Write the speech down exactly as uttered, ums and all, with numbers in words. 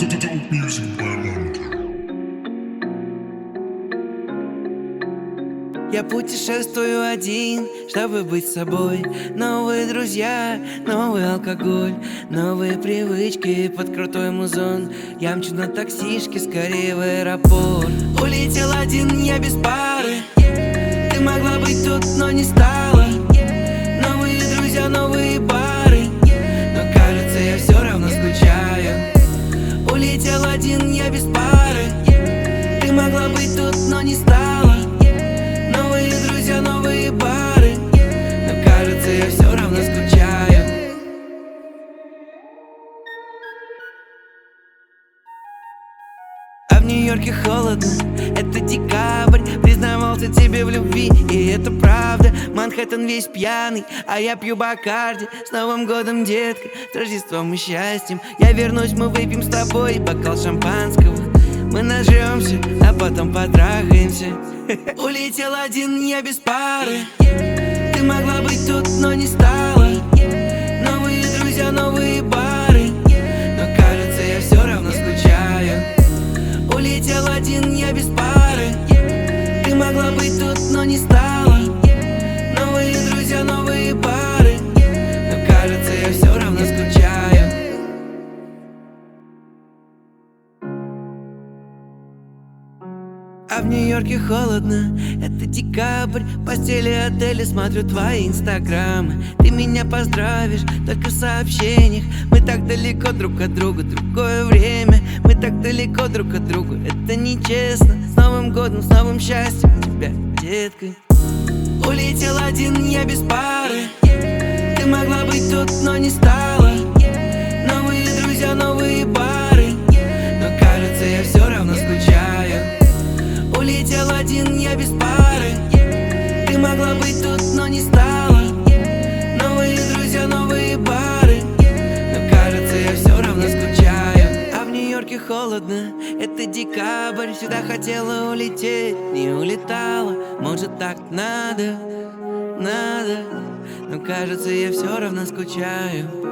Я путешествую один, чтобы быть собой. Новые друзья, новый алкоголь, новые привычки под крутой музон. Я мчу на таксишке скорее в аэропорт. Улетел один, я без пары. Ты могла быть тут, но не стала. Новые друзья, новые бары, но кажется, я все равно скучаю. Улетел один, я без пары. Ты могла быть тут, но не стала. Новые друзья, новые бары, но кажется, я все равно скучаю. А в Нью-Йорке холодно, это декабрь. Признавался тебе в любви, и это правда. Манхэттен весь пьяный, а я пью Бакарди. С Новым годом, детка, с Рождеством и счастьем. Я вернусь, мы выпьем с тобой бокал шампанского. Мы нажремся, а потом потрахаемся. Улетел один, я без пары. Ты могла быть тут, но не стала. Новые друзья, новые бары, но кажется, я все равно скучаю. Улетел один, я без пары. Ты могла быть тут, но не стала. Новые друзья, новые бары, но кажется, я все равно скучаю. А в Нью-Йорке холодно, это декабрь. В постели отеля смотрю твои инстаграмы. Ты меня поздравишь только в сообщениях. Мы так далеко друг от друга, другое время. Мы так далеко друг от друга, это нечестно. С Новым годом, с новым счастьем тебя, детка. Улетел один, я без пары. Ты могла быть тут, но не стала. Новые друзья, новые бары, но кажется, я все равно скучаю. Улетел один, я без пары. Ты могла быть тут, но не стала. Новые друзья, новые бары, но кажется, я все равно скучаю. А в Нью-Йорке холодно, это декабрь. Сюда хотела улететь, не улетала. Может, так надо, надо, но кажется, я все равно скучаю.